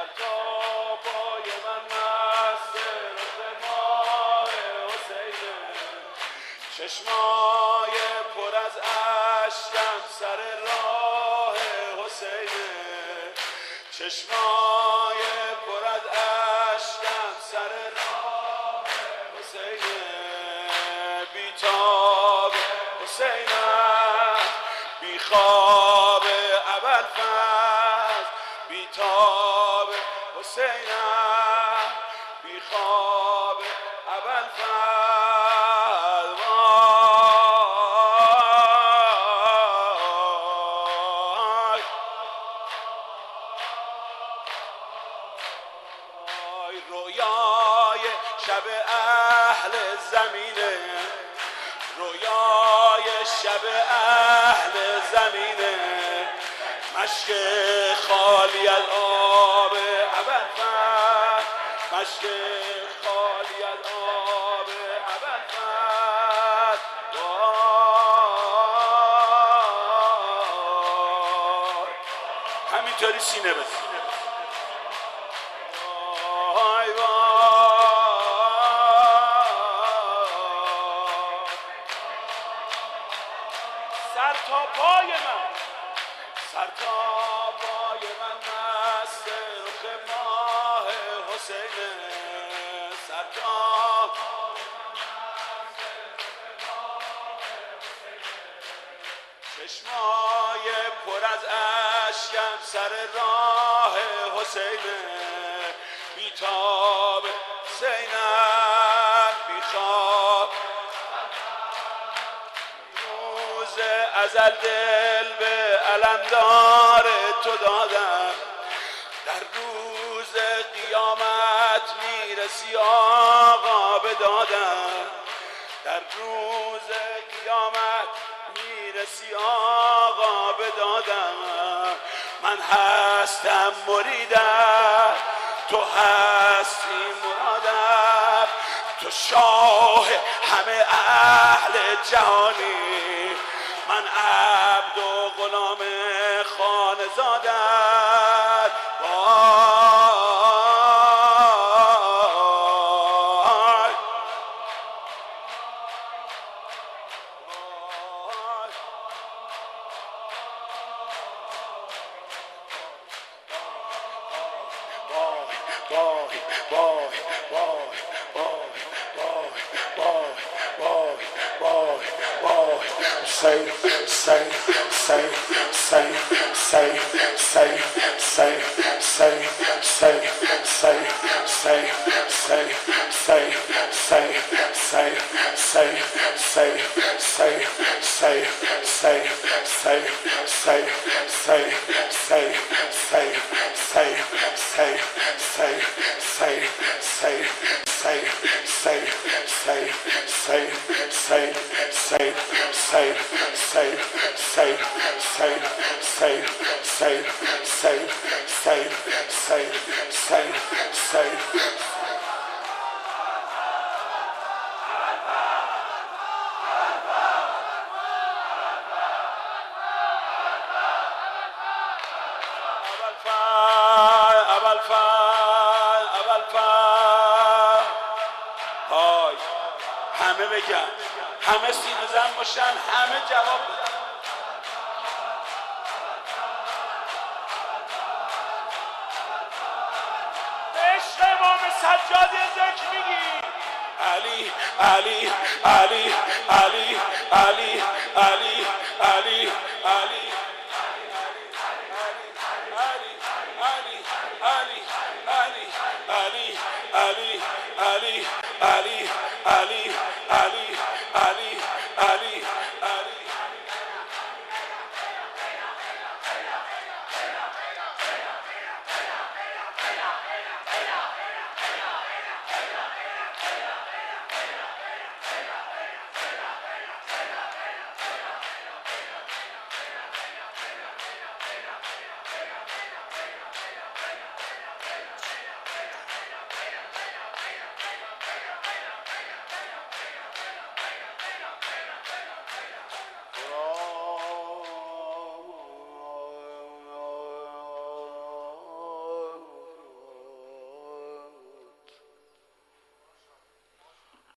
تا پای من مست رخ ماه حسینه، چشمای پر از اشکم سر راه حسینه، چشمای پر از اشکم سر راه حسینه، بیتاب حسینم بی خواب ابوالفضل، بیتاب حسینم بی خواب ابوالفضل، وای رویای شب اهل زمینه، رویای شب اهل زمینه، مشک خالی از آب ابوالفضل، مشک خالی از آب ابوالفضل، وای همینطوری سینه بزن، وای وای سر تا پای من، سر تا پای من مست رخ ماه حسینه، سر تا چشمای پر از اشکم سر راه حسینه، بیتاب حسینم بی خواب، روز ازل دل به علمدار تو دادم، در روز قیامت میرسی آقا به دادم، در روز قیامت میرسی آقا به دادم، من هستم مریدم تو هستی مرادم، تو شاه همه اهل جهانی، من عبد و غلام خانزادت، وای های همه بگن، همه سینه زن باشن، همه جواب بدن. به عشق امام سجاد ذکر میگی علی علی علی علی علی علی